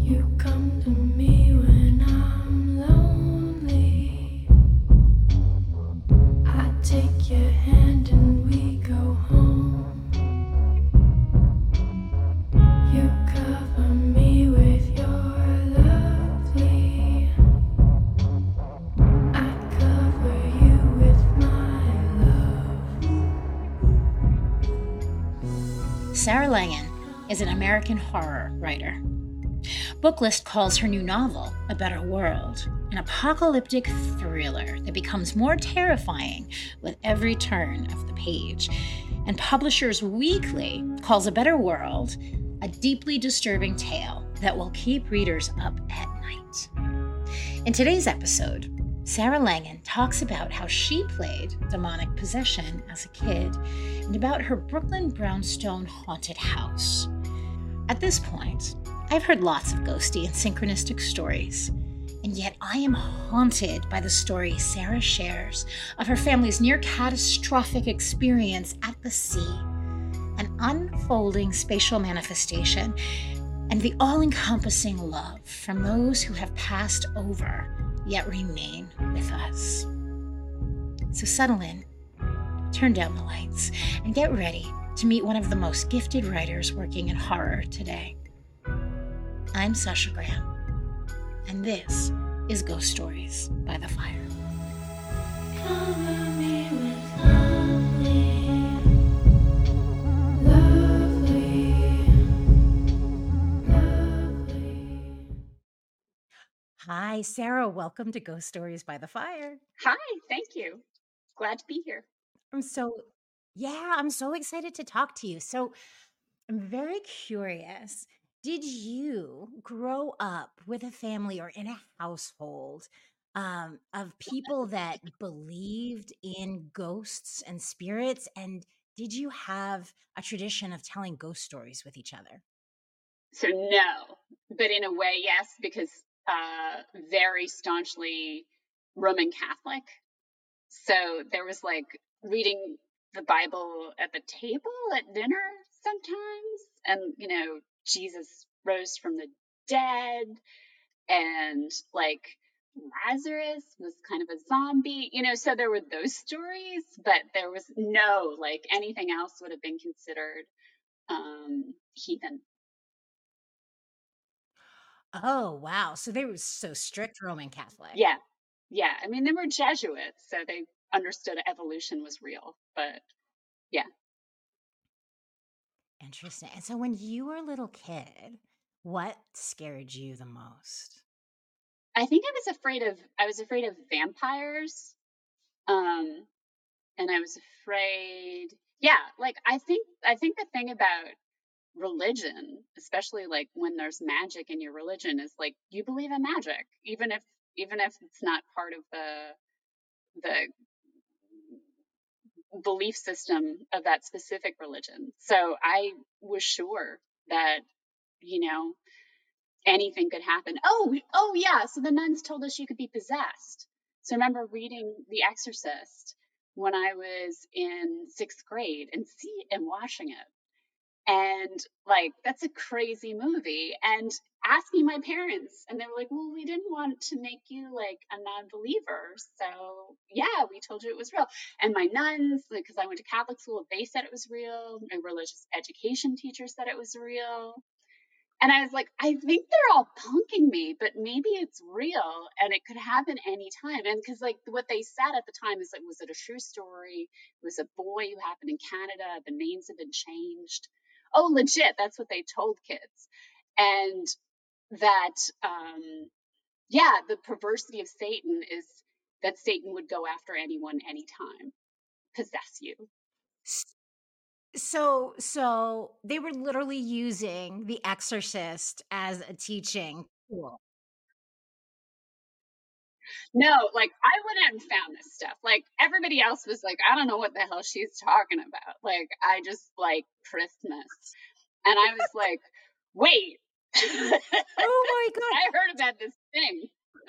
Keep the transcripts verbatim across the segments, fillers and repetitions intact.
You come to me when I'm lonely. I take your hand and we go home. You cover me with your lovely. I cover you with my love. Sarah Langan is an American horror writer. Booklist calls her new novel, A Better World, an apocalyptic thriller that becomes more terrifying with every turn of the page. And Publishers Weekly calls A Better World a deeply disturbing tale that will keep readers up at night. In today's episode, Sarah Langan talks about how she played demonic possession as a kid and about her Brooklyn brownstone haunted house. At this point, I've heard lots of ghosty and synchronistic stories, and yet I am haunted by the story Sarah shares of her family's near-catastrophic experience at the sea, an unfolding spatial manifestation, and the all-encompassing love from those who have passed over yet remain with us. So settle in, turn down the lights, and get ready to meet one of the most gifted writers working in horror today. I'm Sasha Graham, and this is Ghost Stories by the Fire. Cover me with lovely, lovely, lovely. Hi, Sarah. Welcome to Ghost Stories by the Fire. Hi, thank you. Glad to be here. I'm so, yeah, I'm so excited to talk to you. So I'm very curious. Did you grow up with a family or in a household um, of people that believed in ghosts and spirits? And did you have a tradition of telling ghost stories with each other? So no, but in a way, yes, because uh, very staunchly Roman Catholic. So there was like reading the Bible at the table at dinner sometimes, and you know, Jesus rose from the dead, and like Lazarus was kind of a zombie, you know, so there were those stories, but there was no like anything else would have been considered um heathen. Oh, wow. So they were so strict Roman Catholic. Yeah. Yeah. I mean, they were Jesuits, so they understood evolution was real, but yeah. Interesting. And so when you were a little kid, what scared you the most? I think I was afraid of I was afraid of vampires. Um and I was afraid yeah, like I think I think the thing about religion, especially like when there's magic in your religion, is like you believe in magic, even if even if it's not part of the the belief system of that specific religion. So I was sure that, you know, anything could happen. Oh, oh yeah. So the nuns told us you could be possessed. So I remember reading The Exorcist when I was in sixth grade and see and watching it. And like, that's a crazy movie. And asking my parents, and they were like, well, we didn't want to make you like a non-believer. So yeah, we told you it was real. And my nuns, because I went to Catholic school, they said it was real. My religious education teacher said it was real. And I was like, I think they're all punking me, but maybe it's real and it could happen anytime. And because like what they said at the time is like, was it a true story? It was a boy who happened in Canada. The names have been changed. Oh, legit. That's what they told kids. And that, um, yeah, the perversity of Satan is that Satan would go after anyone, anytime, possess you. So, so they were literally using The Exorcist as a teaching tool. No, like I wouldn't have found this stuff. Like everybody else was like, I don't know what the hell she's talking about. Like I just like Christmas. And I was like, wait. Oh my God. I heard about this thing.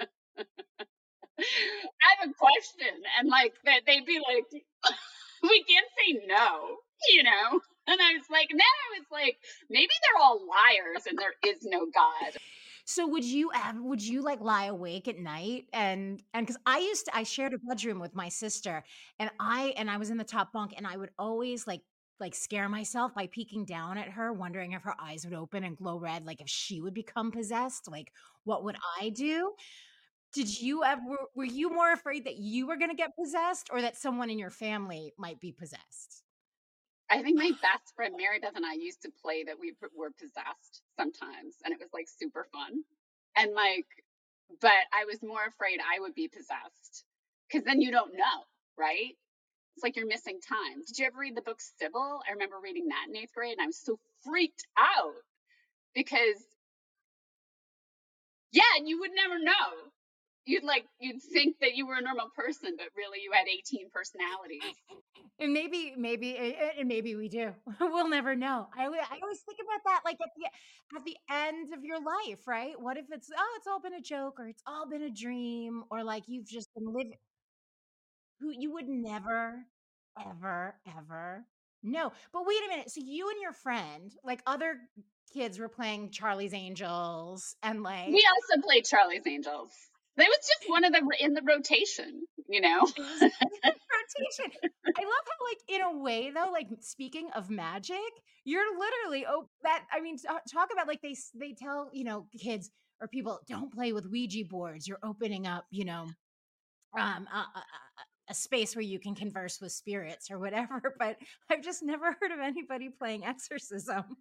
I have a question. And like that they'd be like, we can't say no, you know? And I was like, then I was like, maybe they're all liars and there is no God. So would you ever would you, like, lie awake at night and and because I used to I shared a bedroom with my sister, and I and I was in the top bunk, and I would always, like like, scare myself by peeking down at her, wondering if her eyes would open and glow red, like, if she would become possessed, like, what would I do? Did you ever were you more afraid that you were gonna get possessed or that someone in your family might be possessed? I think my best friend Mary Beth and I used to play that we p- were possessed sometimes, and it was like super fun. And like, but I was more afraid I would be possessed because then you don't know, right? It's like you're missing time. Did you ever read the book Sybil? I remember reading that in eighth grade, and I was so freaked out because, yeah, and you would never know. You'd like, you'd think that you were a normal person, but really you had eighteen personalities. And maybe maybe a and maybe we do. We'll never know. I alwa I always think about that, like, at the at the end of your life, right? What if it's, "Oh, it's all been a joke," or "It's all been a dream," or, like, you've just been living who you would never, ever, ever know. But wait a minute, so you and your friend, like, other kids were playing Charlie's Angels and, like We also played Charlie's Angels. That was just one of the in the rotation, you know. it was rotation. I love how, like, in a way, though, like, speaking of magic, you're literally oh, that I mean, ta talk about, like, they s they tell, you know, kids or people, "Don't play with Ouija boards, you're opening up," you know, um, a a a a space where you can converse with spirits or whatever, but I've just never heard of anybody playing exorcism.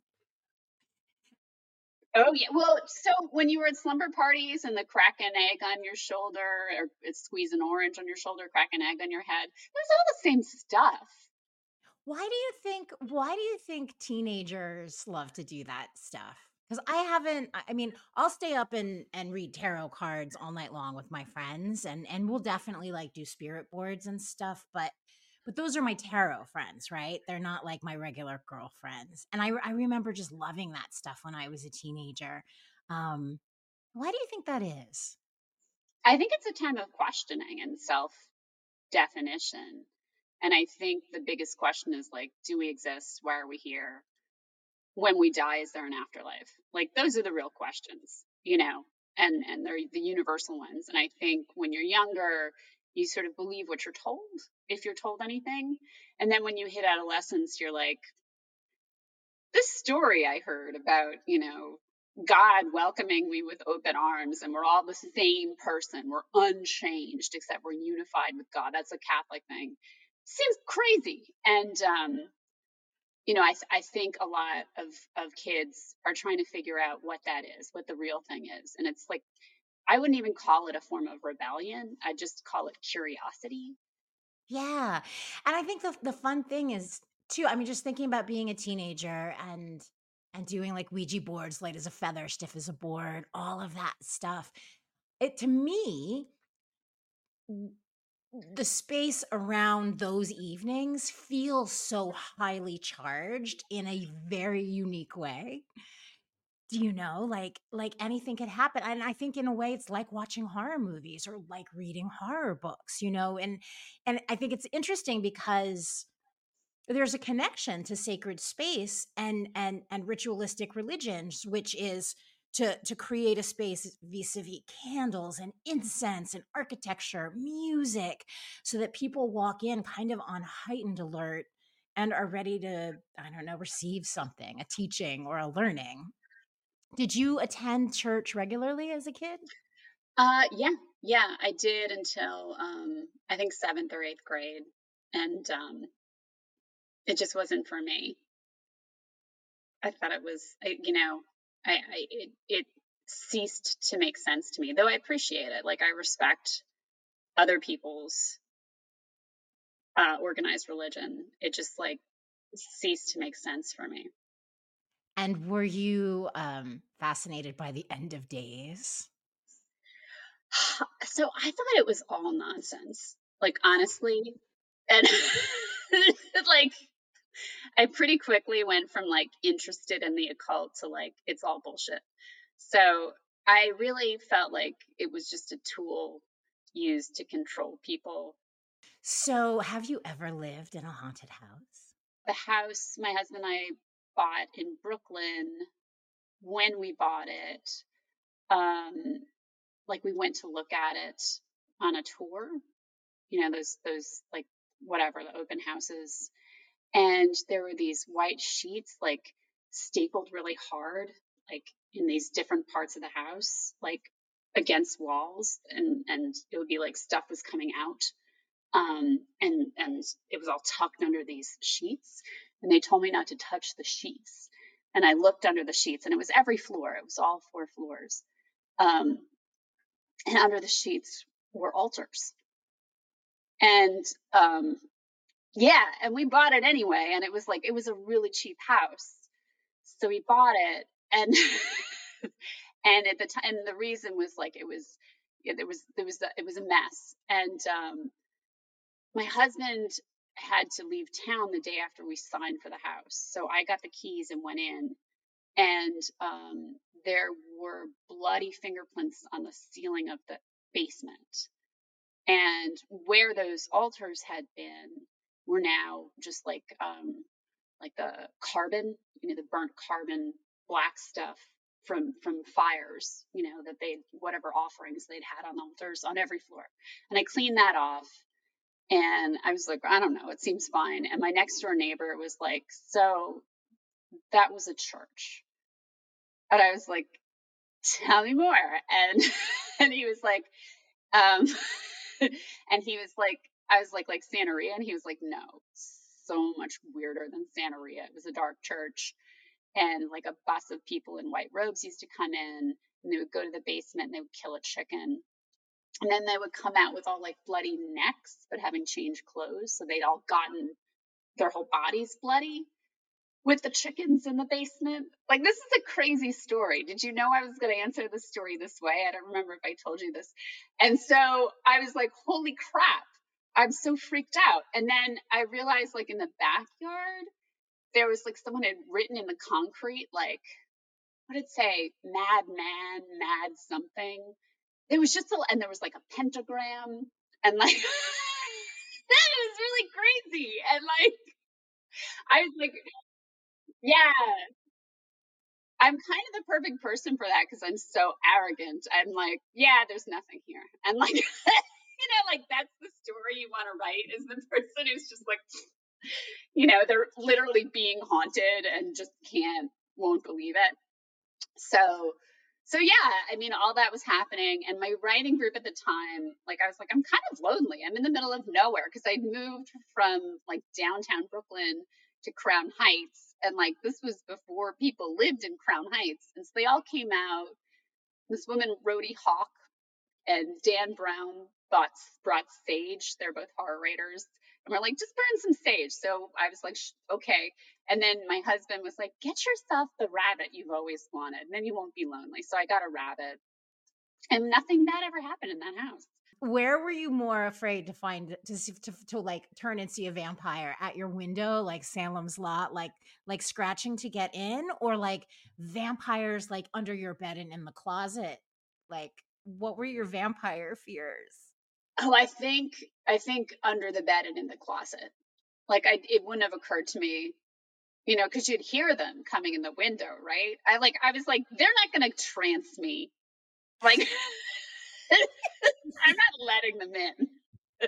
Oh yeah. Well, so when you were at slumber parties and the crack an egg on your shoulder or it's squeeze an orange on your shoulder, crack an egg on your head, it was all the same stuff. Why do you think why do you think teenagers love to do that stuff? Because I haven't I I mean, I'll stay up and and read tarot cards all night long with my friends, and and we'll definitely, like, do spirit boards and stuff, but but those are my tarot friends, right? They're not like my regular girlfriends, and I I remember just loving that stuff when I was a teenager. Um, why do you think that is? I think it's a time of questioning and self definition. And I think the biggest question is like, do we exist? Why are we here? When we die, is there an afterlife? Like those are the real questions, you know, and and they're the universal ones. And I think when you're younger, you sort of believe what you're told, if you're told anything. And then when you hit adolescence, you're like, this story I heard about, you know, God welcoming me with open arms and we're all the same person. We're unchanged except we're unified with God. That's a Catholic thing. Seems crazy. And um, you know, I I think a lot of of kids are trying to figure out what that is, what the real thing is. And it's like I wouldn't even call it a form of rebellion. I just call it curiosity. Yeah, and I think the the fun thing is too I mean, just thinking about being a teenager and and doing, like, Ouija boards, light as a feather, stiff as a board, all of that stuff. It to me, w the space around those evenings feels so highly charged in a very unique way. Do you know? Like like anything could happen, and I think in a way it's like watching horror movies or like reading horror books, you know, and and I think it's interesting because there's a connection to sacred space and and and ritualistic religions, which is to to create a space vis-a-vis candles and incense and architecture, music, so that people walk in kind of on heightened alert and are ready to, I don't know, receive something, a teaching or a learning. Did you attend church regularly as a kid? Uh yeah, yeah, I did until um I think seventh or eighth grade. And um it just wasn't for me. I thought it was, I, you know, I, I it it ceased to make sense to me. Though I appreciate it. Like I respect other people's uh, organized religion. It just like ceased to make sense for me. And were you, um, fascinated by the end of days? So I thought it was all nonsense. Like honestly, and like I pretty quickly went from like interested in the occult to like it's all bullshit. So I really felt like it was just a tool used to control people. So, have you ever lived in a haunted house? The house my husband and I bought in Brooklyn, when we bought it, um, like we went to look at it on a tour, you know, those, those like whatever, the open houses. And there were these white sheets, like stapled really hard, like in these different parts of the house, like against walls. And, and it would be like stuff was coming out. Um, and, and it was all tucked under these sheets. And they told me not to touch the sheets. And I looked under the sheets, and it was every floor. It was all four floors. Um, and under the sheets were altars. And, um, yeah, and we bought it anyway. And it was like, it was a really cheap house. So we bought it. And, and at the time, and the reason was like, it was, yeah, there was, there was, a, it was a mess. And, um, my husband had to leave town the day after we signed for the house. So I got the keys and went in, and, um, there were bloody fingerprints on the ceiling of the basement. And where those altars had been were now just like, um, like the carbon, you know, the burnt carbon black stuff from, from fires, you know, that they, whatever offerings they'd had on the altars on every floor. And I cleaned that off. And I was like, I don't know, it seems fine. And my next door neighbor was like, so that was a church. And I was like, tell me more. And, and he was like, um, and he was like, I was like, like Santeria. And he was like, no, so much weirder than Santeria. It was a dark church. And like a bus of people in white robes used to come in, and they would go to the basement and they would kill a chicken. And then they would come out with all like bloody necks, but having changed clothes. So they'd all gotten their whole bodies bloody with the chickens in the basement. Like, this is a crazy story. Did you know I was going to answer the story this way? I don't remember if I told you this. And so I was like, holy crap, I'm so freaked out. And then I realized, like, in the backyard, there was like someone had written in the concrete, like, what did it say? Mad man, mad something. It was just a, and there was like a pentagram, and like, that was really crazy. And like, I was like, yeah, I'm kind of the perfect person for that, because I'm so arrogant. I'm like, yeah, there's nothing here. And like, you know, like that's the story you want to write, is the person who's just like, you know, they're literally being haunted and just can't, won't believe it. So, so yeah, I mean, all that was happening. And my writing group at the time, like, I was like, I'm kind of lonely. I'm in the middle of nowhere, because I moved from like downtown Brooklyn to Crown Heights. And like, this was before people lived in Crown Heights. And so they all came out. This woman, Rhodey Hawk, and Dan Brown bought, brought sage. They're both horror writers. And we're like, just burn some sage. So I was like, okay. And then my husband was like, get yourself the rabbit you've always wanted, and then you won't be lonely. So I got a rabbit, and nothing bad ever happened in that house. Where were you more afraid to find to see, to, to like turn and see a vampire? At your window, like Salem's Lot, like like scratching to get in, or like vampires like under your bed and in the closet? Like, what were your vampire fears? Oh, I think, I think under the bed and in the closet. Like, I, it wouldn't have occurred to me, you know, because you'd hear them coming in the window, right? I like, I was like, they're not going to trance me. Like, I'm not letting them in.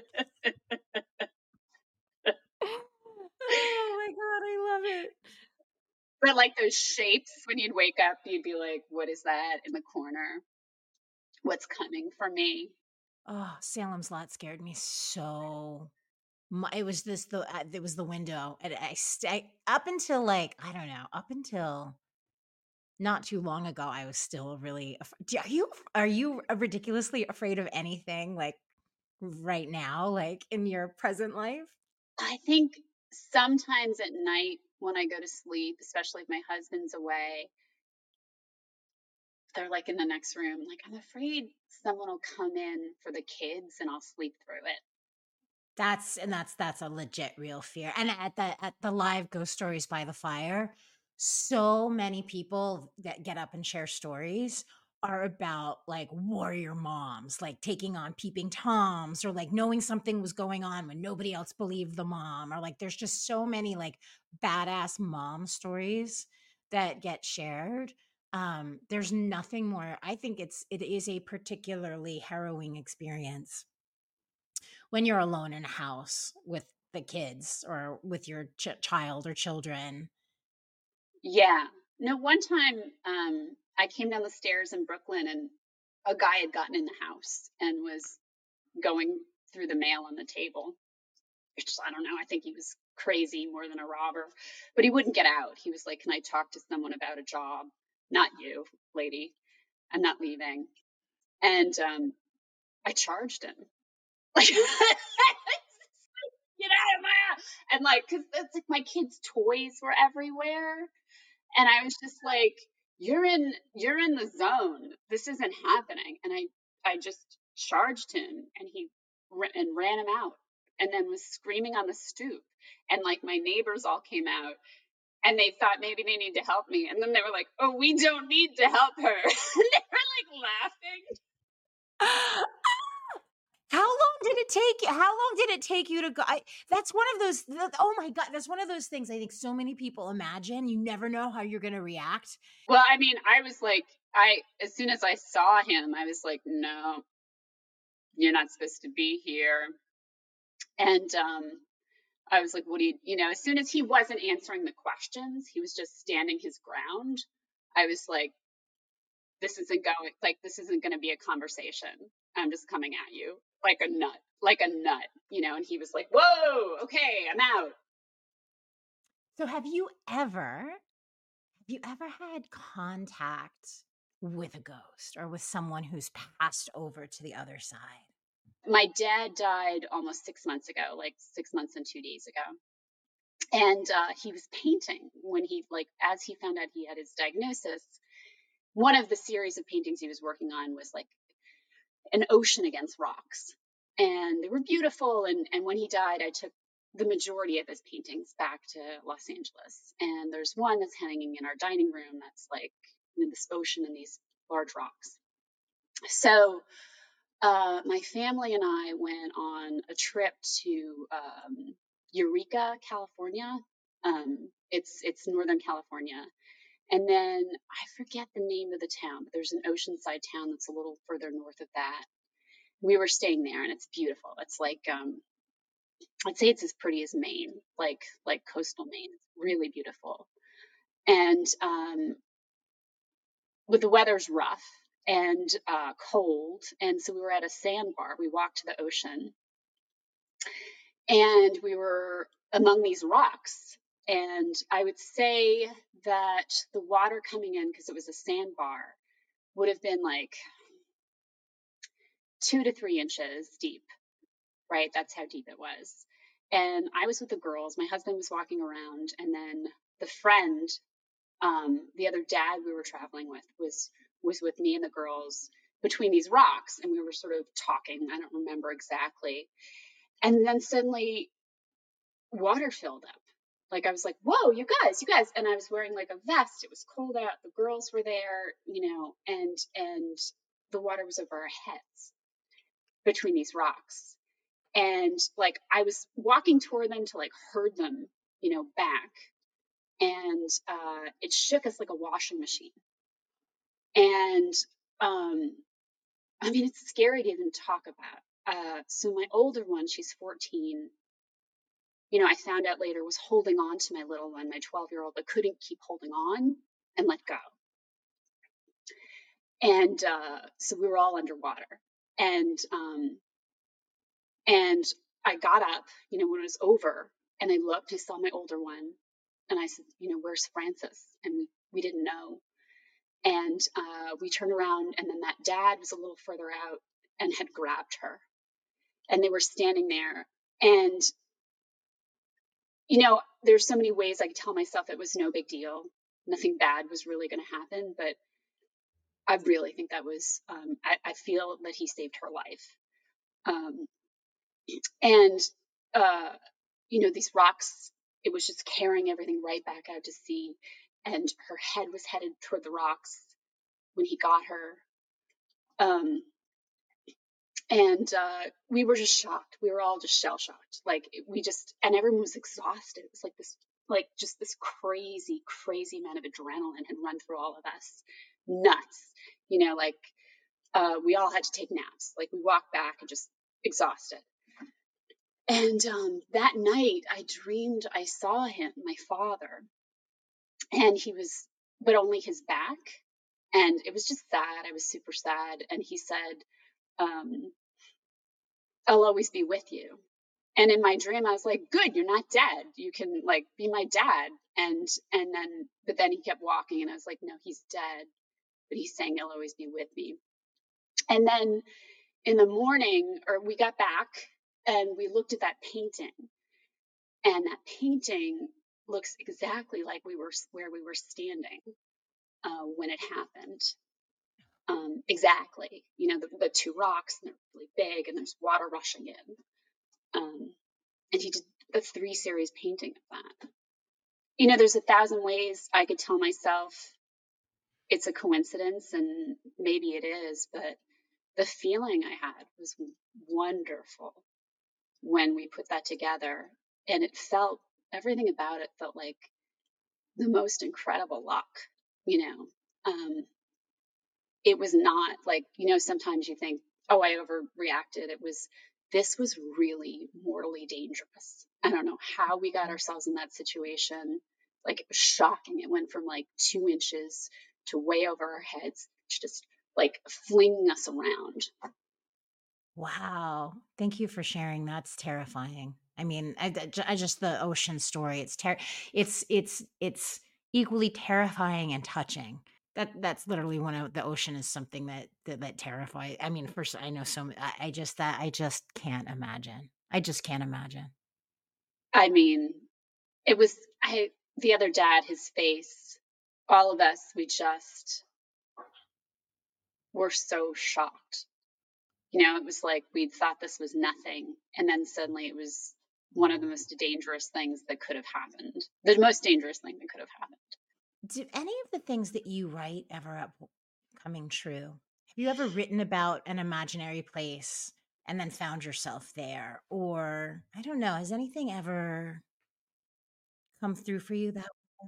Oh my God, I love it. But like those shapes, when you'd wake up, you'd be like, what is that in the corner? What's coming for me? Oh, Salem's Lot scared me so mu It was this the uh, it was the window, and I stay up until like I don't know, up until not too long ago, I was still really. af- Do- Are you are you ridiculously afraid of anything like right now, like in your present life? I think sometimes at night when I go to sleep, especially if my husband's away, they're like in the next room. Like, I'm afraid someone will come in for the kids and I'll sleep through it. That's and that's that's a legit real fear. And at the at the live Ghost Stories by the Fire, so many people that get up and share stories are about like warrior moms, like taking on peeping toms, or like knowing something was going on when nobody else believed the mom, or like there's just so many like badass mom stories that get shared. Um, there's nothing more. I think it's it is a particularly harrowing experience when you're alone in a house with the kids or with your ch- child or children. Yeah. No, one time um, I came down the stairs in Brooklyn and a guy had gotten in the house and was going through the mail on the table. Which I don't know. I think he was crazy more than a robber, but he wouldn't get out. He was like, "Can I talk to someone about a job? Not you, lady. I'm not leaving." And um, I charged him. Like, get out of my house. And like, cause it's like my kids' toys were everywhere. And I was just like, you're in, you're in the zone. This isn't happening. And I, I just charged him and he, and ran him out and then was screaming on the stoop. And like my neighbors all came out and they thought maybe they need to help me. And then they were like, oh, we don't need to help her. And they were like laughing. How long did it take? How long did it take you to go? I, that's one of those. Oh my God, that's one of those things. I think so many people imagine. You never know how you're going to react. Well, I mean, I was like, I as soon as I saw him, I was like, no, you're not supposed to be here. And um, I was like, what do you, you know, as soon as he wasn't answering the questions, he was just standing his ground. I was like, this isn't going, like, this isn't going to be a conversation. I'm just coming at you like a nut, like a nut, you know? And he was like, whoa, okay, I'm out. So have you ever, have you ever had contact with a ghost or with someone who's passed over to the other side? My dad died almost six months ago, like six months and two days ago. And uh, he was painting when he, like, as he found out he had his diagnosis, one of the series of paintings he was working on was like an ocean against rocks. And they were beautiful. And, and when he died, I took the majority of his paintings back to Los Angeles. And there's one that's hanging in our dining room that's like, you know, this ocean and these large rocks. So uh, my family and I went on a trip to um, Eureka, California. Um, it's it's Northern California, and then I forget the name of the town, but there's an oceanside town that's a little further north of that. We were staying there, and it's beautiful. It's like um, I'd say it's as pretty as Maine, like like coastal Maine. It's really beautiful, and um, but the weather's rough and uh, cold, and so we were at a sandbar. We walked to the ocean, and we were among these rocks. And I would say that the water coming in, because it was a sandbar, would have been like two to three inches deep, right? That's how deep it was. And I was with the girls. My husband was walking around, and then the friend, um, the other dad we were traveling with, was was with me and the girls between these rocks, and we were sort of talking. I don't remember exactly. And then suddenly water filled up. Like I was like, whoa, you guys, you guys. And I was wearing like a vest. It was cold out. The girls were there, you know, and and the water was over our heads between these rocks. And like I was walking toward them to like herd them, you know, back. And uh it shook us like a washing machine. And um I mean it's scary to even talk about. Uh so my older one, she's fourteen, you know, I found out later was holding on to my little one, my twelve year old, but couldn't keep holding on and let go. And uh, so we were all underwater. And um, and I got up, you know, when it was over, and I looked, I saw my older one, and I said, you know, where's Frances? And we we didn't know. And uh, we turned around, and then that dad was a little further out and had grabbed her, and they were standing there. And you know, there's so many ways I could tell myself it was no big deal. Nothing bad was really going to happen. But I really think that was, um, I, I feel that he saved her life. Um, and, uh, you know, these rocks, it was just carrying everything right back out to sea. And her head was headed toward the rocks when he got her. Um, and uh, we were just shocked. We were all just shell shocked. Like we just, and everyone was exhausted. It was like this like just this crazy, crazy amount of adrenaline had run through all of us. Nuts. You know, like uh, we all had to take naps. Like we walked back and just exhausted. And um, that night I dreamed I saw him, my father, and he was, but only his back. And it was just sad. I was super sad. And he said, um, I'll always be with you. And in my dream, I was like, good, you're not dead. You can like be my dad. And, and then, but then he kept walking and I was like, no, he's dead. But he's saying he'll always be with me. And then in the morning, or we got back and we looked at that painting, and that painting looks exactly like we were where we were standing uh, when it happened. Um, exactly. You know, the, the two rocks, and they're really big, and there's water rushing in. Um, and he did a three series painting of that. You know, there's a thousand ways I could tell myself it's a coincidence, and maybe it is, but the feeling I had was wonderful when we put that together. And it felt, everything about it felt like the most incredible luck, you know. Um, it was not like, you know, sometimes you think, oh, I overreacted. It was, this was really mortally dangerous. I don't know how we got ourselves in that situation. Like, it was shocking. It went from like two inches to way over our heads, to just like flinging us around. Wow. Thank you for sharing. That's terrifying. I mean, I, I ju- I just the ocean story. It's ter- it's it's it's equally terrifying and touching. That that's literally one of the ocean is something that that, that terrifies. I mean, first I know so m- I, I just that I just can't imagine. I just can't imagine. I mean, it was, I, the other dad, his face, all of us, we just were so shocked. You know, it was like we thought this was nothing. And then suddenly it was one of the most dangerous things that could have happened. The most dangerous thing that could have happened. Do any of the things that you write ever up coming true? Have you ever written about an imaginary place and then found yourself there? Or I don't know, has anything ever come through for you that way?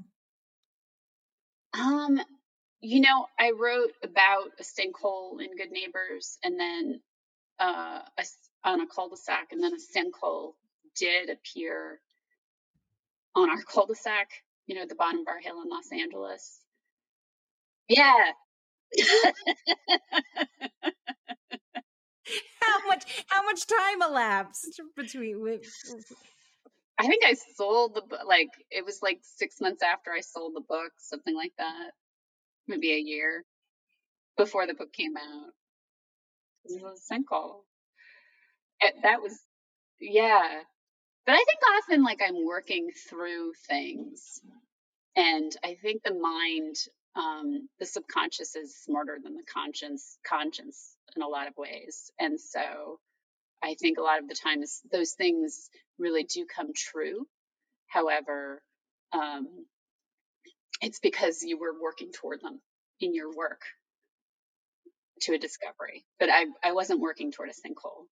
Um, you know, I wrote about a sinkhole in Good Neighbors, and then uh, a s on a cul-de-sac, and then a sinkhole did appear on our cul-de-sac, you know, at the bottom of our hill in Los Angeles. Yeah. How much how much time elapsed between with I think I sold the book, like, it was like six months after I sold the book, something like that. Maybe a year before the book came out. It was a sinkhole. It, that was, yeah. But I think often, like, I'm working through things. And I think the mind, um, the subconscious is smarter than the conscience, conscience in a lot of ways. And so I think a lot of the times those things really do come true. However, um, it's because you were working toward them in your work to a discovery. But I, I wasn't working toward a sinkhole.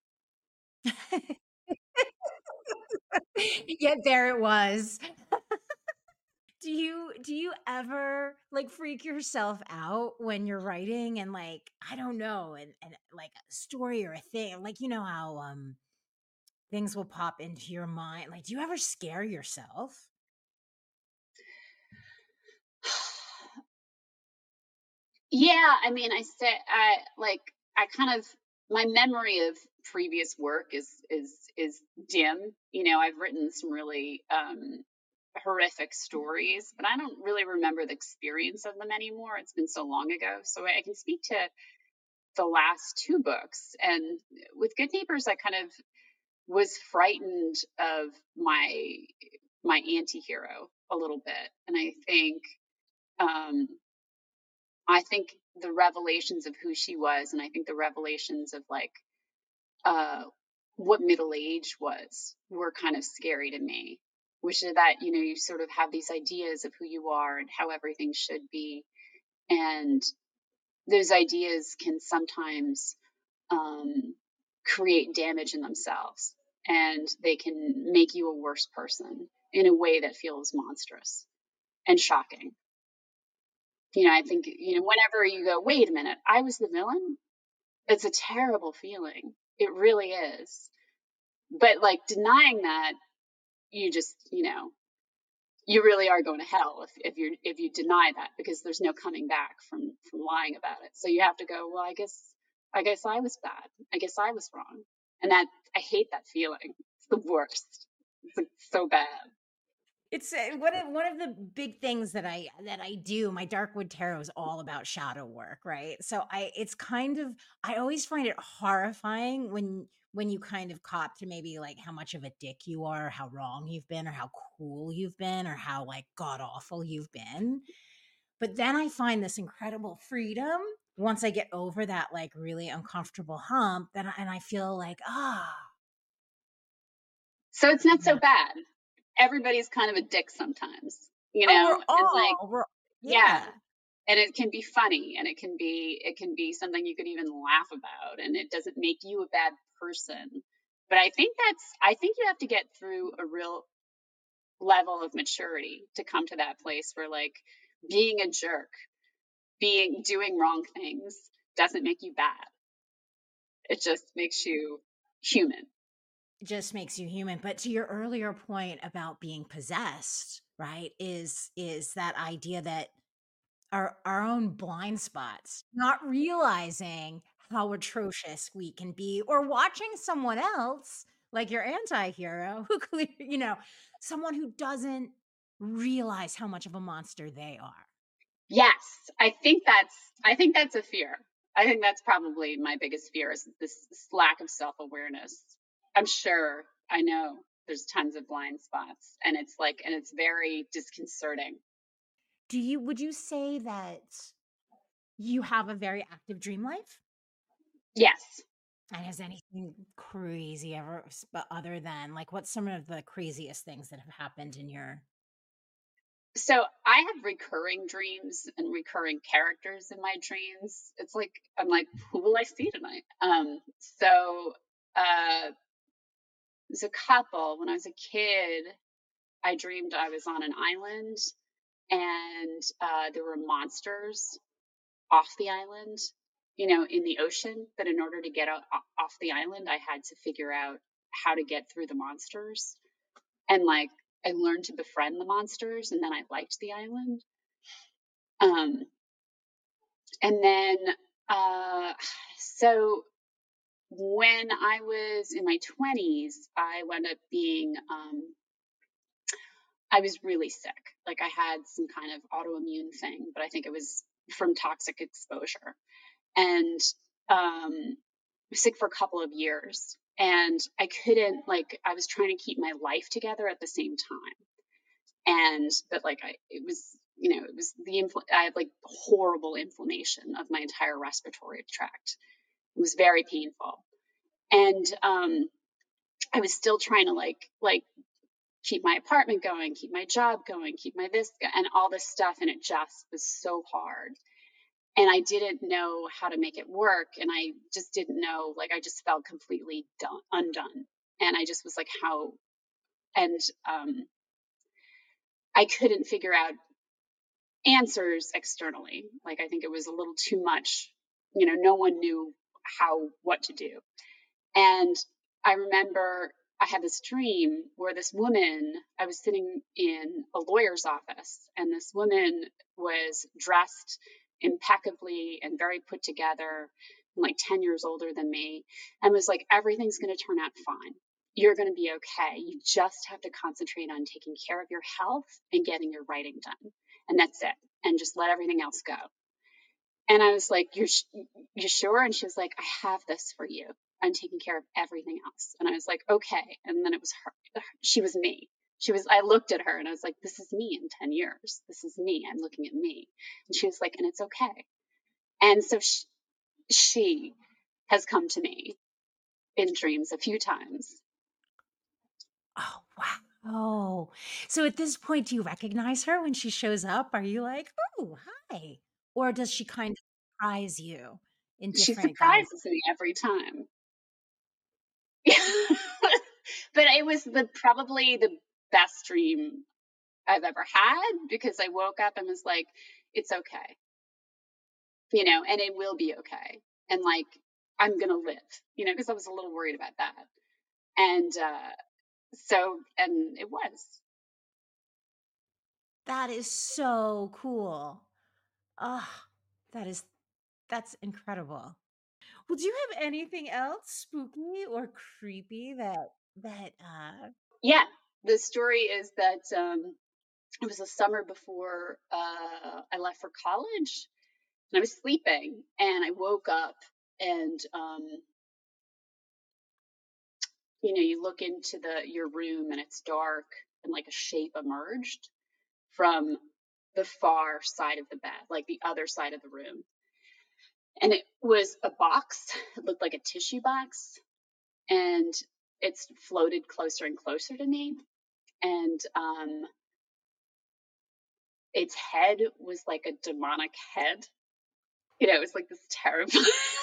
Yet there it was. Do you do you ever like freak yourself out when you're writing and like I don't know and, and like a story or a thing like you know how um things will pop into your mind like do you ever scare yourself? Yeah, I mean, I said, I like, I kind of, my memory of previous work is is is dim. You know, I've written some really um, horrific stories, but I don't really remember the experience of them anymore. It's been so long ago. So I can speak to the last two books. And with Good Neighbors, I kind of was frightened of my my anti-hero a little bit. And I think um I think the revelations of who she was, and I think the revelations of like uh, what middle age was, were kind of scary to me. Which is that, you know, you sort of have these ideas of who you are and how everything should be, and those ideas can sometimes um, create damage in themselves, and they can make you a worse person in a way that feels monstrous and shocking. You know, I think, you know, whenever you go, wait a minute, I was the villain, it's a terrible feeling. It really is. But like denying that, you just, you know, you really are going to hell if, if you're if you deny that, because there's no coming back from from lying about it. So you have to go, well, I guess I guess I was bad. I guess I was wrong. And that, I hate that feeling. It's the worst. It's like so bad. It's uh, one of one of the big things that I that I do. My Darkwood Tarot is all about shadow work, right? So I it's kind of I always find it horrifying when when you kind of cop to maybe like how much of a dick you are, or how wrong you've been, or how cruel you've been, or how like god awful you've been. But then I find this incredible freedom once I get over that like really uncomfortable hump, and I, and I feel like ah, So it's not so yeah. bad. Everybody's kind of a dick sometimes, you Oh, know? we're It's like, all we're yeah. yeah. And it can be funny, and it can be it can be something you could even laugh about, and it doesn't make you a bad person. But I think that's I think you have to get through a real level of maturity to come to that place where like being a jerk, being doing wrong things doesn't make you bad. It just makes you human. Just makes you human. But to your earlier point about being possessed, right, is is that idea that our our own blind spots, not realizing how atrocious we can be, or watching someone else like your anti-hero who clear, you know, someone who doesn't realize how much of a monster they are. Yes, I think that's I think that's a fear. I think that's probably my biggest fear, is this, this lack of self-awareness. I'm sure, I know there's tons of blind spots, and it's like and it's very disconcerting. Do you would you say that you have a very active dream life? Yes. And has anything crazy ever, s- but other than like, what's some of the craziest things that have happened in your? So I have recurring dreams and recurring characters in my dreams. It's like I'm like, who will I see tonight? Um, so uh, there's a couple. When I was a kid, I dreamed I was on an island, and uh, there were monsters off the island, you know, in the ocean. But in order to get out off the island, I had to figure out how to get through the monsters. And like, I learned to befriend the monsters, and then I liked the island. Um, and then, uh, so when I was in my twenties, I wound up being, um, I was really sick. Like I had some kind of autoimmune thing, but I think it was from toxic exposure. And um, I was sick for a couple of years. And I couldn't, like, I was trying to keep my life together at the same time. And, but like, I, it was, you know, it was the, infl- I had like horrible inflammation of my entire respiratory tract. It was very painful. And um, I was still trying to like, like, keep my apartment going, keep my job going, keep my this go- and all this stuff. And it just was so hard. And I didn't know how to make it work. And I just didn't know, like, I just felt completely done, undone. And I just was like, how, and um, I couldn't figure out answers externally. Like, I think it was a little too much. You know, no one knew how, what to do. And I remember I had this dream where this woman, I was sitting in a lawyer's office, and this woman was dressed impeccably and very put together, like ten years older than me, and was like, everything's going to turn out fine. You're going to be okay. You just have to concentrate on taking care of your health and getting your writing done. And that's it. And just let everything else go. And I was like, you're, you sure? And she was like, I have this for you. I'm taking care of everything else. And I was like, okay. And then it was her. She was me. She was, I looked at her and I was like, this is me in ten years. This is me. I'm looking at me. And she was like, and it's okay. And so she, she has come to me in dreams a few times. Oh wow! So at this point, do you recognize her when she shows up? Are you like, oh hi, or does she kind of surprise you in She different guises? surprises me every time. But it was the probably the best dream I've ever had, because I woke up and was like, it's okay, you know, and it will be okay. And like, I'm going to live, you know, because I was a little worried about that. And uh, so, and it was. That is so cool. Oh, that is that's incredible. Well, do you have anything else spooky or creepy that that uh Yeah. The story is that um, it was the summer before uh, I left for college, and I was sleeping, and I woke up, and um, you know, you look into the your room and it's dark, and like a shape emerged from the far side of the bed, like the other side of the room. And it was a box. It looked like a tissue box, and it's floated closer and closer to me. And um, its head was like a demonic head. You know, it was like this terrifying.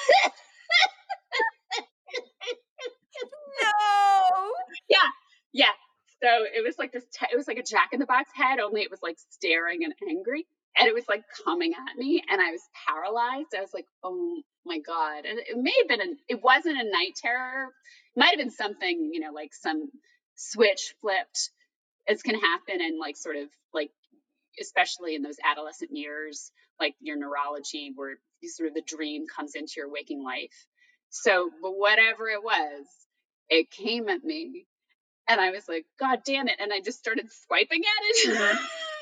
No. Yeah, yeah. So it was like this. Te- it was like a Jack in the Box head, only it was like staring and angry, and it was like coming at me, and I was paralyzed. I was like, oh my god! And it may have been. An, it wasn't a night terror. It might have been something, you know, like some switch flipped. It's can happen, and like sort of like, especially in those adolescent years, like your neurology, where you sort of the dream comes into your waking life. So, but whatever it was, it came at me, and I was like, God damn it. And I just started swiping at it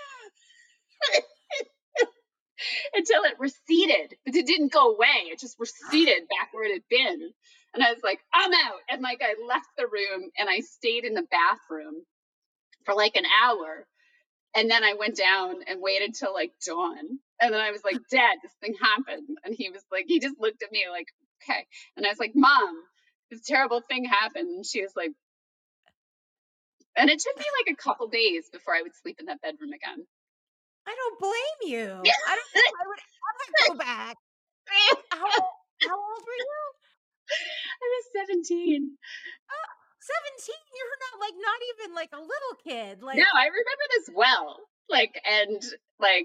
until it receded, but it didn't go away. It just receded back where it had been. And I was like, I'm out. And like, I left the room and I stayed in the bathroom for like an hour. And then I went down and waited till like dawn. And then I was like, Dad, this thing happened. And he was like, he just looked at me like, okay. And I was like, Mom, this terrible thing happened. And she was like, and it took me like a couple days before I would sleep in that bedroom again. I don't blame you. I don't think I would ever go back. How how old were you? I was seventeen. Oh, seventeen. You're not like not even like a little kid. Like No, I remember this well. Like, and like,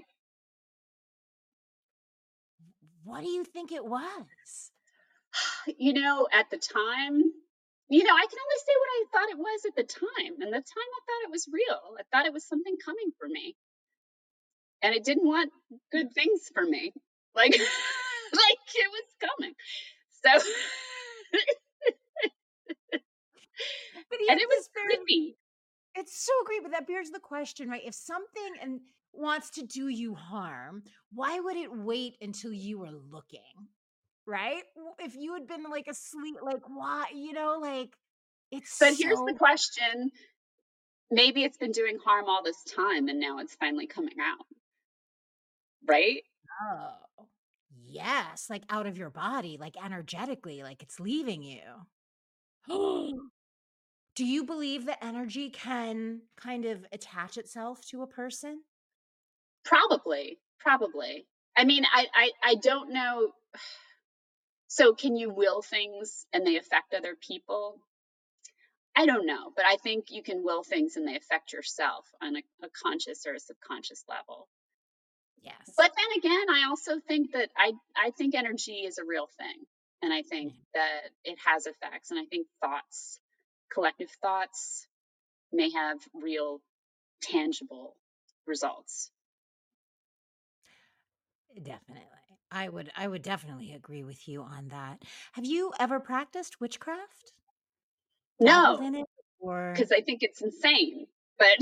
what do you think it was? you know, at the time, you know, I can only say what I thought it was at the time. And the time I thought it was real. I thought it was something coming for me. And it didn't want good things for me. Like, like it was coming. So, But and yet it was this bears creepy. it's so great, but that bears the question, right? If something and wants to do you harm, why would it wait until you were looking? Right? W- If you had been like asleep, like why, you know, like it's But here's the so question. Maybe it's been doing harm all this time and now it's finally coming out, right? oh yes, like out of your body, like energetically, like it's leaving you. Do you believe that energy can kind of attach itself to a person? Probably, probably. I mean, I, I, I don't know. So can you will things and they affect other people? I don't know, but I think you can will things and they affect yourself on a, a conscious or a subconscious level. Yes. But then again, I also think that I, I think energy is a real thing. And I think Yeah. that it has effects. And I think thoughts, collective thoughts, may have real, tangible results. Definitely. I would I would definitely agree with you on that. Have you ever practiced witchcraft? Dabbled No, in it or because I think it's insane. But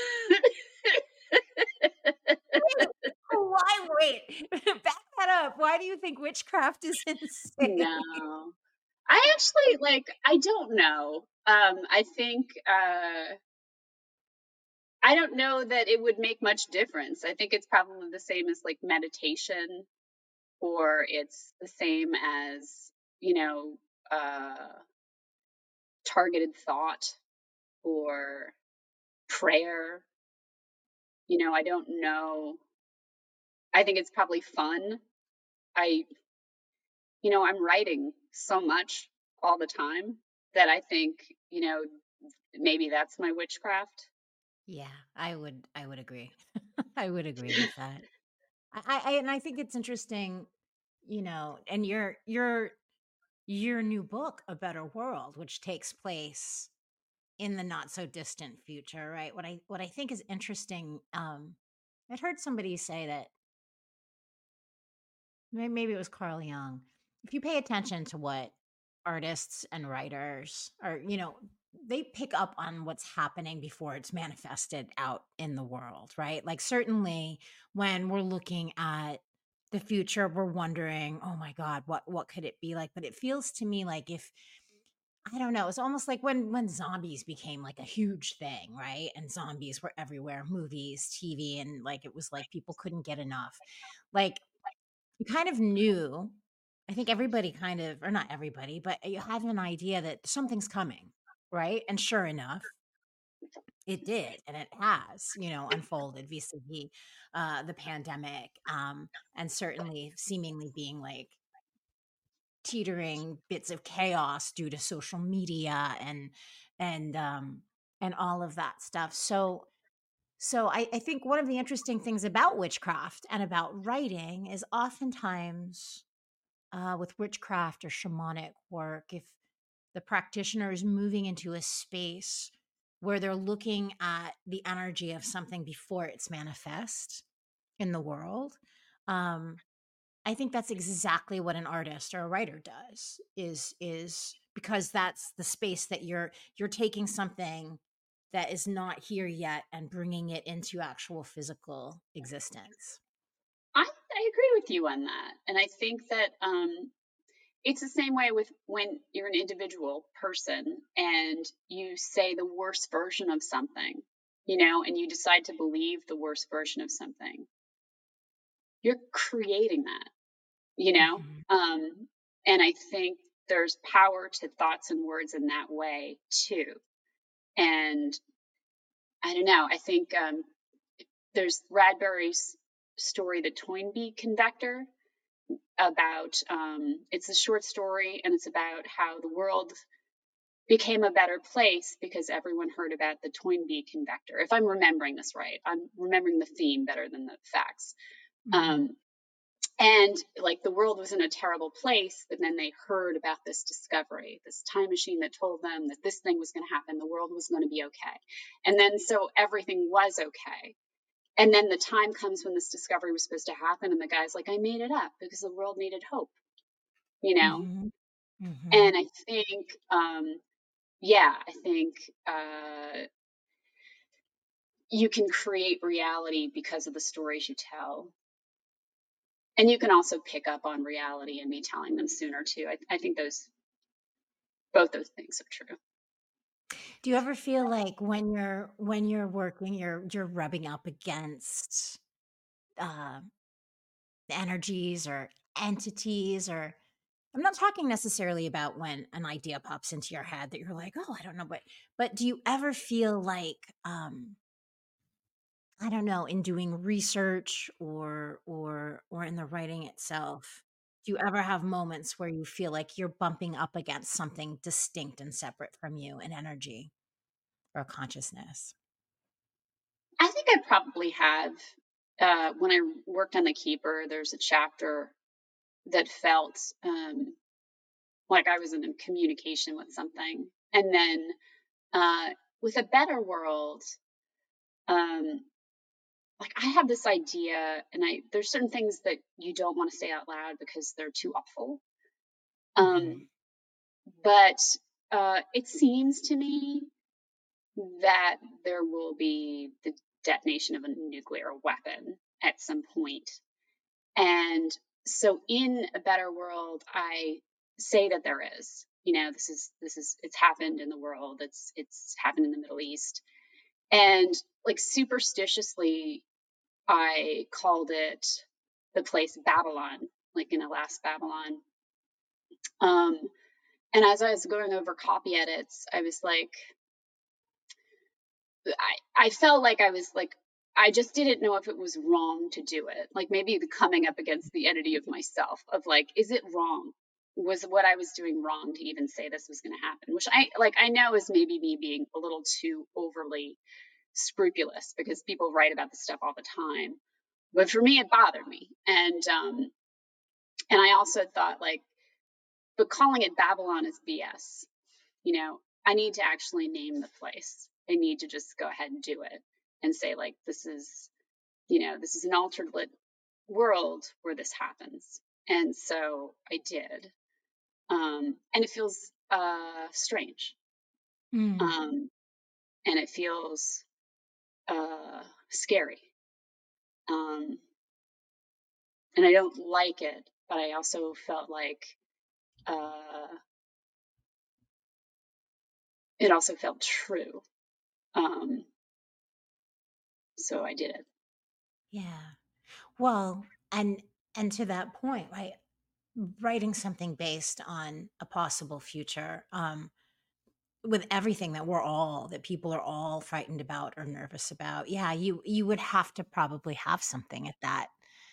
wait, why wait? Back that up. Why do you think witchcraft is insane? no, I actually like, I don't know. Um, I think, uh, I don't know that it would make much difference. I think it's probably the same as like meditation, or it's the same as, you know, uh, targeted thought or prayer. You know, I don't know. I think it's probably fun. I, you know, I'm writing so much all the time that I think, you know, maybe that's my witchcraft. Yeah, I would I would agree. I would agree with that. I, I and I think it's interesting, you know, and your your your new book, A Better World, which takes place in the not so distant future, right? What I what I think is interesting, um, I'd heard somebody say that may- maybe it was Carl Jung. If you pay attention to what artists and writers are, you know, they pick up on what's happening before it's manifested out in the world, right? Like certainly when we're looking at the future, we're wondering, oh my God, what what could it be like? But it feels to me like if I don't know, it's almost like when when zombies became like a huge thing, right? And zombies were everywhere, movies, T V, and like it was like people couldn't get enough. Like you kind of knew, I think everybody kind of, or not everybody, but you had an idea that something's coming, right? And sure enough, it did, and it has, you know, unfolded vis-a-vis uh, the pandemic, um, and certainly seemingly being like teetering bits of chaos due to social media and and um, and all of that stuff. So so I, I think one of the interesting things about witchcraft and about writing is oftentimes uh, with witchcraft or shamanic work, if the practitioner is moving into a space where they're looking at the energy of something before it's manifest in the world, um, I think that's exactly what an artist or a writer does. Is is because that's the space that you're you're taking something that is not here yet and bringing it into actual physical existence. I, I agree with you on that. And I think that um, it's the same way with when you're an individual person and you say the worst version of something, you know, and you decide to believe the worst version of something. You're creating that, you know? Mhm. Um, and I think there's power to thoughts and words in that way too. And I don't know, I think um, there's Radbury's story, The Toynbee Convector, about um, it's a short story and it's about how the world became a better place because everyone heard about the Toynbee Convector. If I'm remembering this right, I'm remembering the theme better than the facts. Mhm. Um, and like the world was in a terrible place, but then they heard about this discovery, this time machine that told them that this thing was going to happen, the world was going to be okay. And then so everything was okay. And then the time comes when this discovery was supposed to happen, and the guy's like, I made it up because the world needed hope, you know? Mhm. Mhm. And I think, um, yeah, I think uh, you can create reality because of the stories you tell. And you can also pick up on reality and be telling them sooner too. I, I think those, both those things are true. Do you ever feel like when you're when you're working, you're you're rubbing up against uh, energies or entities, or I'm not talking necessarily about when an idea pops into your head that you're like, oh, I don't know, but but do you ever feel like um, I don't know, in doing research or or or in the writing itself, do you ever have moments where you feel like you're bumping up against something distinct and separate from you, an energy or a consciousness? I think I probably have. Uh, when I worked on The Keeper, there's a chapter that felt um, like I was in communication with something. And then uh, with A Better World, um, like I have this idea, and I there's certain things that you don't want to say out loud because they're too awful. Mhm. Um, but uh, it seems to me that there will be the detonation of a nuclear weapon at some point. And so in A Better World, I say that there is, you know, this is, this is, it's happened in the world. It's, it's happened in the Middle East. And like superstitiously, I called it the place Babylon, like in Alas Babylon. Um, and as I was going over copy edits, I was like, I, I felt like I was like, I just didn't know if it was wrong to do it. Like maybe the coming up against the entity of myself of like, is it wrong? Was what I was doing wrong to even say this was going to happen? Which I like, I know is maybe me being a little too overly scrupulous because people write about this stuff all the time. But for me, it bothered me. And, um, and I also thought like, but calling it Babylon is B S. You know, I need to actually name the place. I need to just go ahead and do it and say like, this is, you know, this is an alternate world where this happens. And so I did. Um, and it feels uh, strange. Mm. Um, and it feels uh, scary. Um, and I don't like it, but I also felt like uh, it also felt true. Um, so I did it. Yeah. Well, and and to that point, right? Writing something based on a possible future, um, with everything that we're all that people are all frightened about or nervous about. Yeah, you you would have to probably have something at that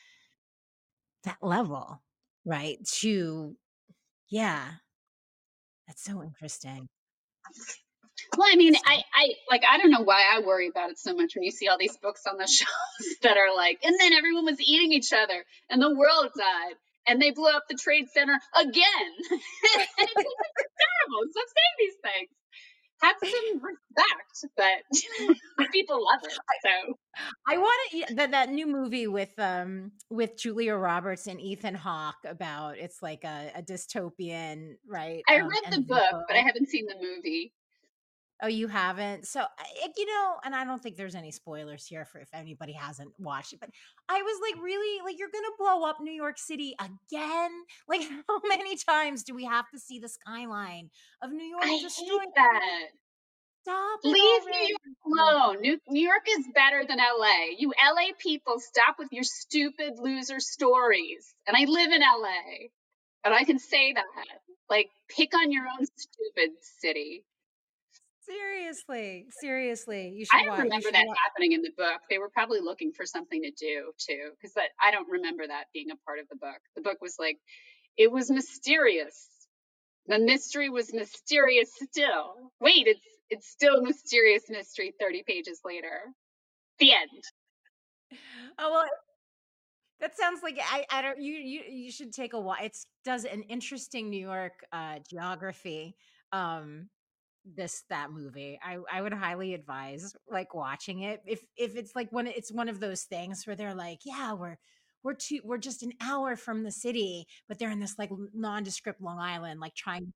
that level, right? To yeah, that's so interesting. Well, I mean, So, I, I like, I don't know why I worry about it so much when you see all these books on the shelves that are like, and then everyone was eating each other and the world died and they blew up the Trade Center again. And it's, it's terrible. Stop saying these things. Have some respect, but people love it. So I want to that that new movie with um with Julia Roberts and Ethan Hawke about it's like a, a dystopian, right? I Um, read the and the book, but I book. haven't seen the movie. Oh, you haven't? So, I- you know, and I don't think there's any spoilers here for if anybody hasn't watched it, but I was like, really? Like, you're going to blow up New York City again? Like, how many times do we have to see the skyline of New I York hate destroyed? that. Stop it Leave New already. York alone. New, New York is better than L A. You L A people, stop with your stupid loser stories. And I live in L A, but I can say that. Like, pick on your own stupid city. Seriously, seriously, you I should don't watch. You remember should that watch. happening in the book. They were probably looking for something to do too, because I don't remember that being a part of the book. The book was like, it was mysterious. The mystery was mysterious still. Wait, it's it's still a mysterious mystery thirty pages later. The end. Oh well, that sounds like I, I don't you you you should take a walk. It's does an interesting New York uh geography. Um this that movie. I I would highly advise like watching it. If if it's like one it's one of those things where they're like, yeah, we're we're two we're just an hour from the city, but they're in this like nondescript Long Island, like trying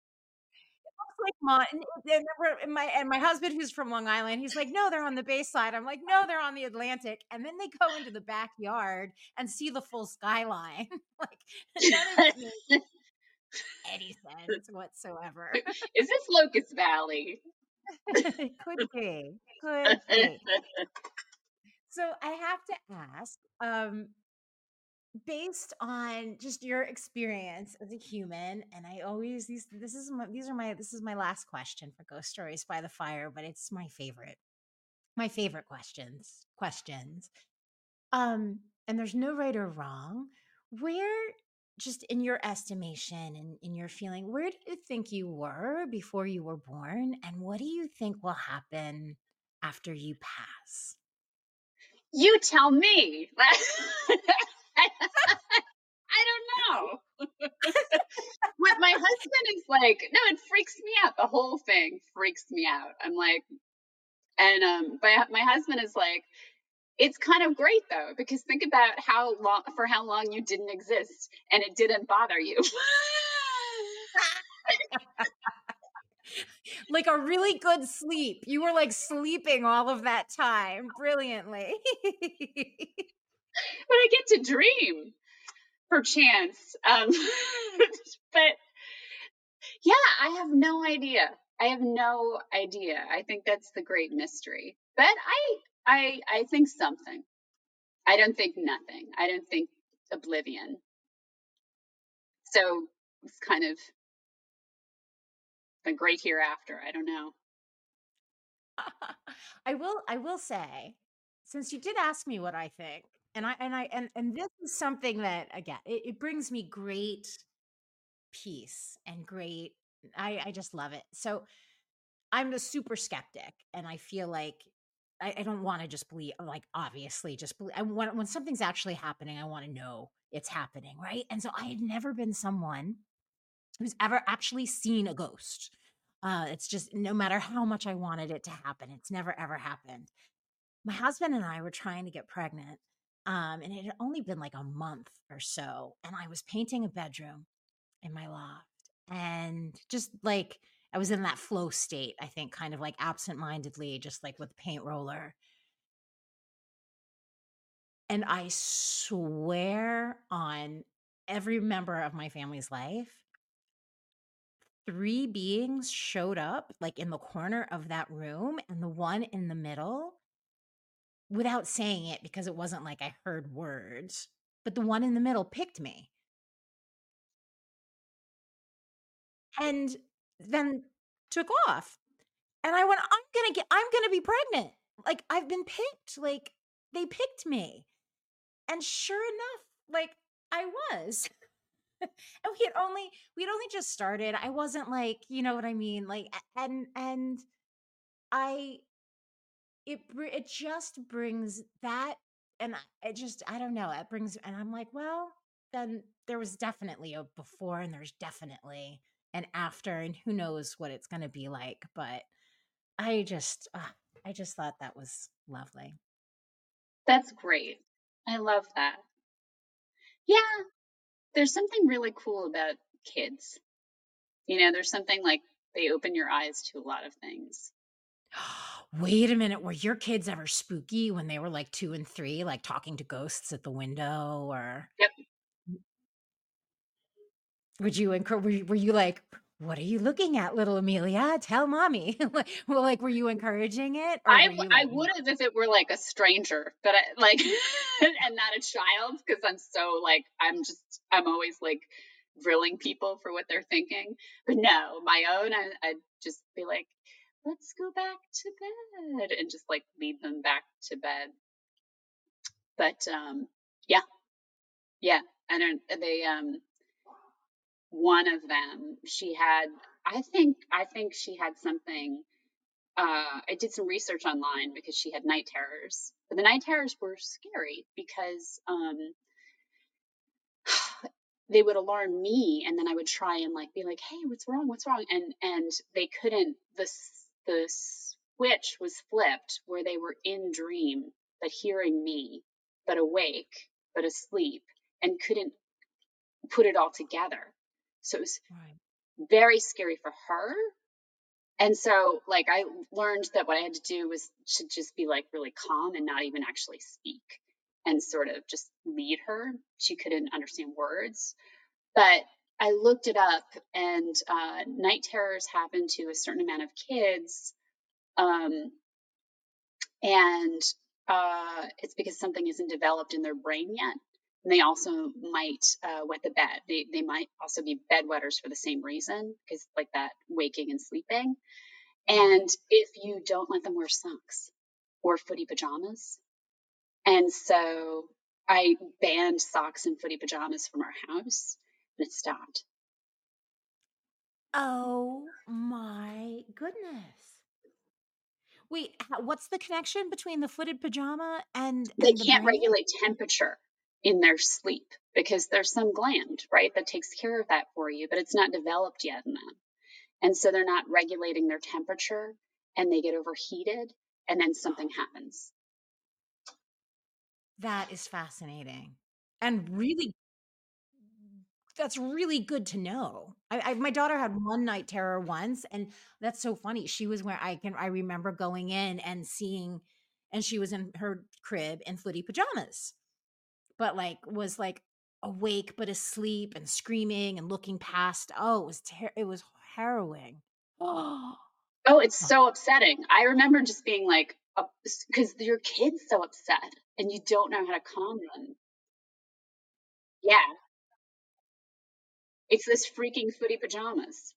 like mon and and we're and my and my husband who's from Long Island, he's like, "No, they're on the Bay Side." I'm like, "No, they're on the Atlantic." And then they go into the backyard and see the full skyline. Like, none of it makes any sense whatsoever. Is this Locust Valley? Could be. Could be. So I have to ask, um, based on just your experience as a human, and I always these this is my these are my this is my last question for Ghost Stories by the Fire, but it's my favorite. My favorite questions questions um and there's no right or wrong. Where, just in your estimation and in your feeling, where do you think you were before you were born, and what do you think will happen after you pass? You tell me. I don't know. What my husband is like, no, it freaks me out. The whole thing freaks me out. I'm like, and um, my my husband is like, it's kind of great though, because think about how long for how long you didn't exist and it didn't bother you. Like a really good sleep. You were like sleeping all of that time brilliantly. But I get to dream, perchance. Um, but yeah, I have no idea. I have no idea. I think that's the great mystery. But I, I, I think something. I don't think nothing. I don't think oblivion. So it's kind of the great hereafter. I don't know. I will I will say, since you did ask me what I think, and I and I and and this is something that again, it, it brings me great peace and great I I just love it. So I'm a super skeptic, and I feel like I, I don't want to just believe, like, obviously, just believe. I want, when something's actually happening, I want to know it's happening, right? And so I had never been someone who's ever actually seen a ghost. Uh, it's just no matter how much I wanted it to happen, it's never ever happened. My husband and I were trying to get pregnant, um, and it had only been like a month or so, and I was painting a bedroom in my loft, and just like I was in that flow state, I think, kind of like absent-mindedly, just like with the paint roller. And I swear on every member of my family's life, three beings showed up like in the corner of that room, and the one in the middle, without saying it because it wasn't like I heard words, but the one in the middle picked me and then took off. And I went, I'm gonna get, I'm gonna be pregnant. Like, I've been picked. Like, they picked me. And sure enough, like, I was. And we had only, we had only just started. I wasn't like, you know what I mean? Like, a- and, and I, it, br- it just brings that, and I- it just, I don't know, it brings, and I'm like, well, then there was definitely a before and there's definitely an after, and who knows what it's going to be like. But I just, uh, I just thought that was lovely. That's great. I love that. Yeah, there's something really cool about kids. You know, there's something like they open your eyes to a lot of things. Wait a minute, were your kids ever spooky when they were like two and three, like talking to ghosts at the window, or Yep. would you encourage? Were you, were you like, "What are you looking at, little Amelia? Tell mommy." Like, well, like, were you encouraging it, or I, were w- you I like, would have if it were like a stranger, but I like, and not a child, because I'm so like, I'm just, I'm always like grilling people for what they're thinking. But no, my own, I, I'd just be like, let's go back to bed and just like lead them back to bed. But um, yeah, yeah. I don't, they, um, one of them, she had, I think, I think she had something. Uh, I did some research online because she had night terrors. But the night terrors were scary because um, they would alarm me, and then I would try and like be like, "Hey, what's wrong? What's wrong?" And and they couldn't. The the switch was flipped where they were in dream but hearing me, but awake, but asleep, and couldn't put it all together. So it was right? very scary for her. And so, like, I learned that what I had to do was to just be like really calm and not even actually speak and sort of just lead her. She couldn't understand words. But I looked it up, and uh, night terrors happen to a certain amount of kids. Um, and uh, it's because something isn't developed in their brain yet. And they also might uh, wet the bed. They, they might also be bedwetters for the same reason, because like that waking and sleeping. Right. And if you don't let them wear socks or footy pajamas. And so I banned socks and footy pajamas from our house, and it stopped. Oh my goodness. Wait, how, what's the connection between the footed pajama and They and the can't brain? regulate temperature in their sleep because there's some gland, right, that takes care of that for you, but it's not developed yet in them. And so they're not regulating their temperature, and they get overheated, and then something happens. That is fascinating and really, that's really good to know. I, I my daughter had one night terror once, and that's so funny. She was where I can I remember going in and seeing, and she was in her crib in footy pajamas, but like was like awake but asleep and screaming and looking past. Oh, it was ter- it was harrowing. Oh, Oh, it's so upsetting. I remember just being like, because your kid's so upset and you don't know how to calm them. Yeah, it's this freaking footy pajamas.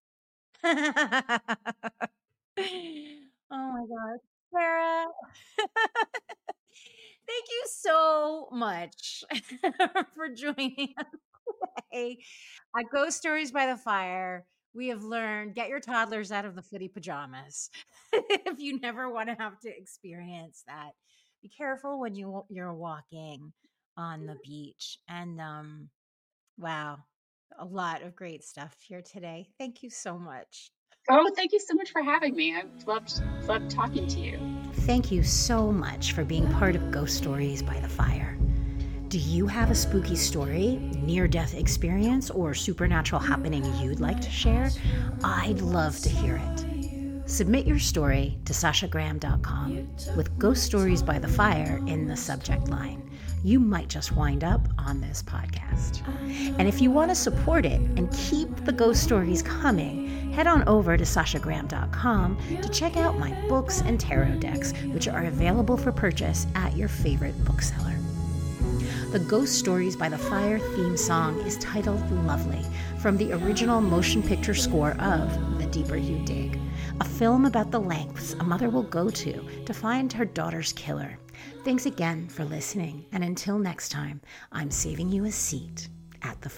oh my god, Sarah. Thank you so much for joining us today at Ghost Stories by the Fire we have learned, get your toddlers out of the footy pajamas if you never want to have to experience that. Be careful when you you're walking on the beach. And um wow, a lot of great stuff here today. Thank you so much. Oh, thank you so much for having me. I've loved loved talking to you. Thank you so much for being part of Ghost Stories by the Fire. Do you have a spooky story, near-death experience, or supernatural happening you'd like to share? I'd love to hear it. Submit your story to sasha graham dot com with Ghost Stories by the Fire in the subject line. You might just wind up on this podcast. And if you want to support it and keep the ghost stories coming, head on over to sasha graham dot com to check out my books and tarot decks, which are available for purchase at your favorite bookseller. The Ghost Stories by the Fire theme song is titled Lovely, from the original motion picture score of The Deeper You Dig, a film about the lengths a mother will go to to find her daughter's killer. Thanks again for listening, and until next time, I'm saving you a seat at the